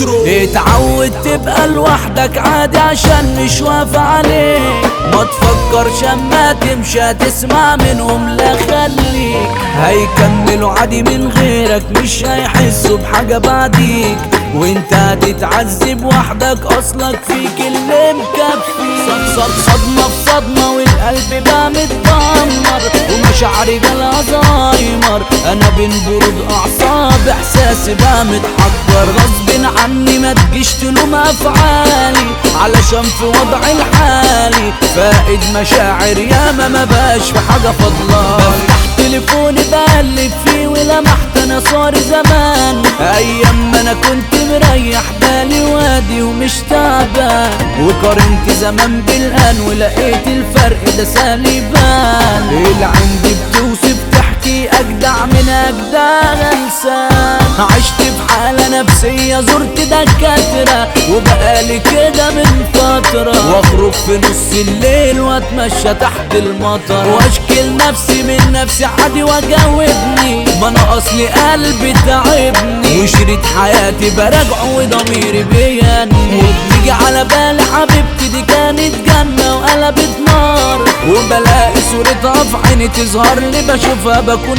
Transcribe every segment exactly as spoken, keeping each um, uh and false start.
مترو. اتعود تبقى لوحدك عادي عشان مش واقف عليك، ما تفكرش اما تمشي هتسمع منهم لا خليك، هيكملوا عادي من غيرك مش هيحسوا بحاجة بعديك، وانت هتتعذب وحدك اصلك فيك اللي مكفي. صد صدمة في صدمة والقلب بقى متدمر ومشاعري جالها زهايمر، انا بين برود اعصاب احساسي بقى متحضر، غصب عني ما تجيش تلوم افعالي علشان في وضعي الحالي فائد مشاعر ياما ما بقاش في حاجة فضلان. بفتح تليفوني بقلب فيه ولمحت انا صار زمان ايام ما انا كنت مريح بالي وادي ومش تعبان، وقارنت زمان بالان ولقيت الفرق ده سالبان، العين دي بتوصف تحكي اجدع من اجدع انسان، عشت في حالة نفسية زرت دكاترة وبقالي كده من فترة، واخرج في نص الليل واتمشى تحت المطر واشكل نفسي من نفسي عادي واجاوبني، ما انا اصلي قلبي تعبني وشريط حياتي براجعه وضميري بياني، وبتيجي على بالي حبيبتي دي كانت جنة وقلبت نار، وبلاقي صورتها في عيني تظهر لي بشوفها بكون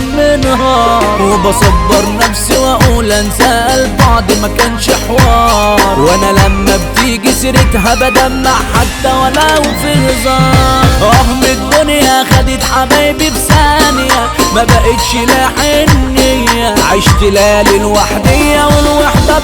منهار، وبصبر نفسي واقول انسى البعد ما كانش حوار، وانا لما بتيجي سيرتها بدمع حتى ولو في هزار، اه من الدنيا خدت حبايبي بثانية ما بقتش لا حنية، عشت ليالي الوحدية والوحدة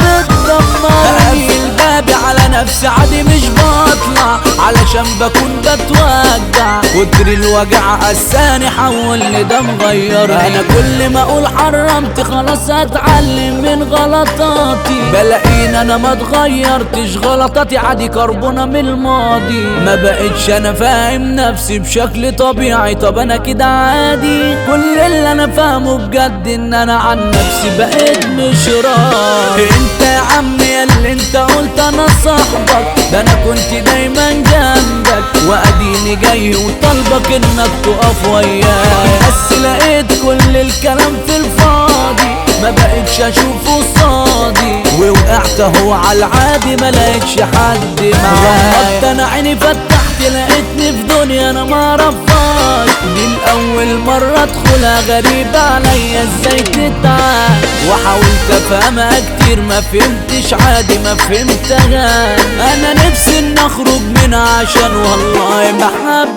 بتدمرني، اقفل بابي على نفسي عادي مش بطلع علشان بكون بتوجع، كتر الوجع قساني حولني ده مغيرني، انا كل ما اقول حرمت خلاص اتعلم من غلطاتي، بلاقيني انا ما اتغيرتش غلطاتي عادي كربونة من الماضي، ما بقتش انا فاهم نفسي بشكل طبيعي، طب انا كده عادي، كل اللي انا فاهمه بجد ان انا عن نفسي بقيت مش راضي، انت يا عم يا اللي انت قلت انا صاحبك ده انا كنت دايما جنبك، واديني جاي وطالبك انك تقف وياي، بس لقيت كل الكلام في الفاضي ما بقتش اشوفه صادي، ووقعت اهو على العادي ما لقيتش حد معايا، غمضت انا عيني فتحت لقيتني في دنيا انا ما اعرفهاش، دي الاول مرة ادخلها غريبة عليا ازاي تتعب، وحاولت افهمها كتير ما فهمتش عادي ما فهمتهاش، انا نفسي ان اخرج منها عشان والله ما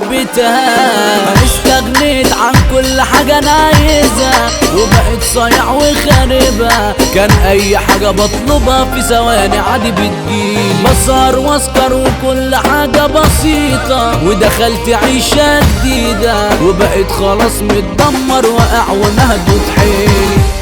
حبيتها، استغنيت عن كل حاجة انا عايزها وبقيت صايع وخاربها، كان اي حاجة بطلبها في ثواني عادي بتجيلي، بسهر واسكر وكل حاجة بسيطة، ودخلت عيشة جديدة وبقيت خلاص متدمر واقع ومهدود حيلي.